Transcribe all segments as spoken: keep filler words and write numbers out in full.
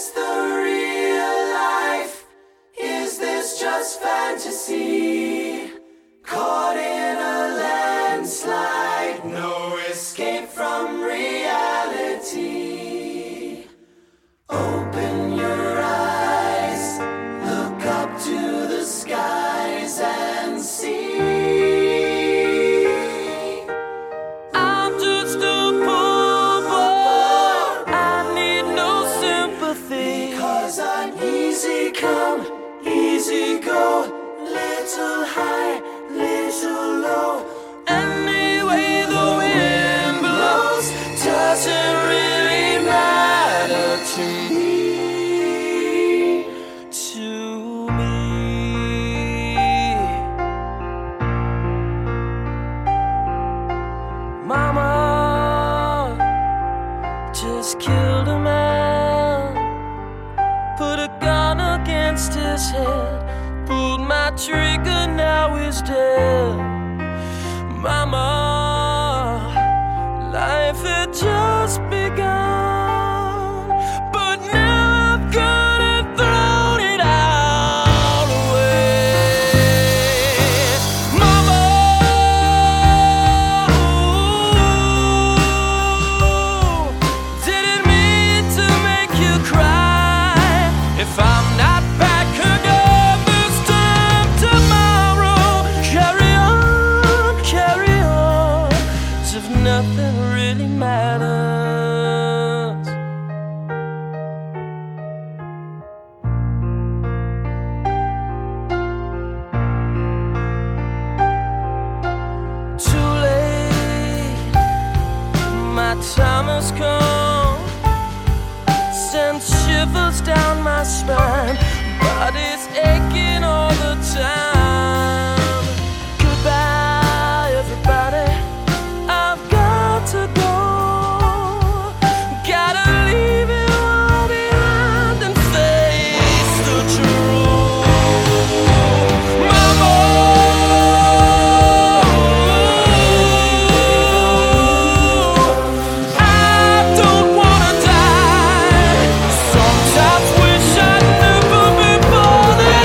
this the real life? Is this just fantasy? Caught in a landslide, no escape from reality. Open your eyes, look up to the skies and see. I'm just a poor boy, I need no sympathy, because I'm easy come, easy go, little high, little low. Anyway the wind blows doesn't really matter to me, to me. Mama just killed a man, put a gun against his head, pulled my trigger, now he's dead. Mama, life had just begun, but now I've got it, thrown it all away. Mama, didn't mean to make you cry. If I'm not back again this time tomorrow, carry on, carry on, as if nothing really matters. Too late, my time has come, sends shivers down my spine, body's aching all the time. Goodbye, everybody, I've got to go. Gotta leave it all behind and face the truth. Mama, I don't wanna die. Sometimes wish I'd never been born at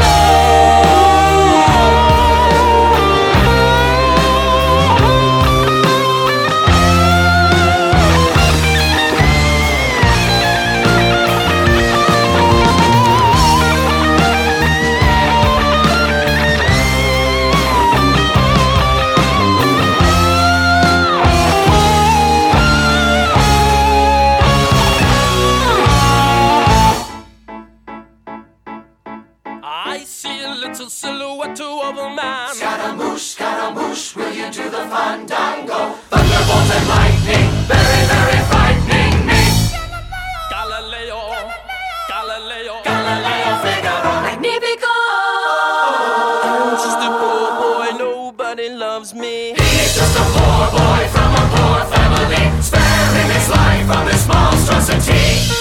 I see a little silhouette of a man. Scaramouche, Scaramouche, will you do the fandango? Thunderbolt and lightning, very, very frightening me. Galileo, Galileo, Galileo Figaro, Magnifico. I'm just a poor boy, nobody loves me. he's just a poor boy from a poor family, sparing his life from this monstrosity.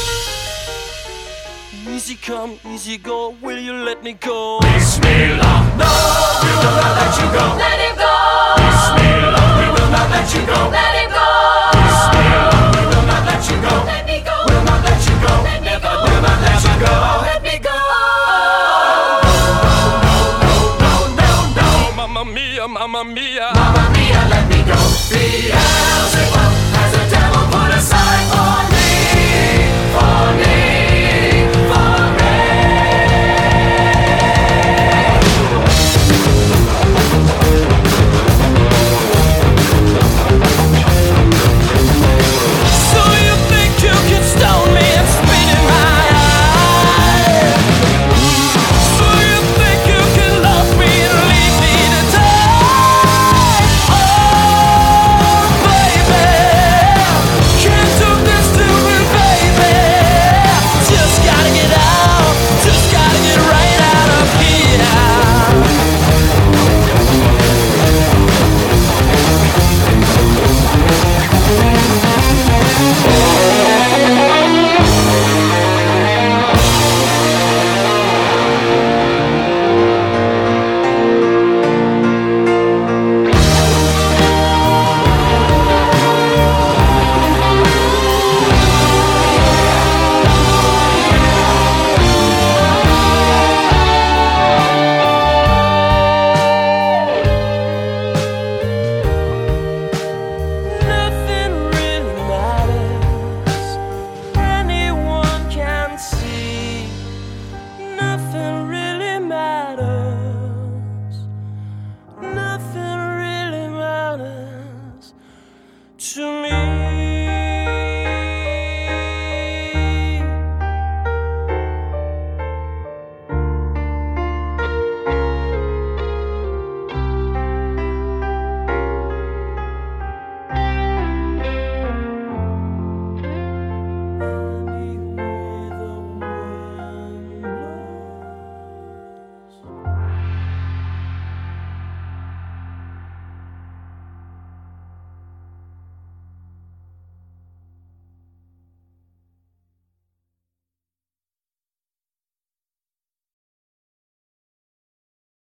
Easy come, easy go, will you let me go? Bismillah, no, we will not let you go. Let him go! Bismillah, we will not let you go. Let him go! Bismillah, we will not let you go.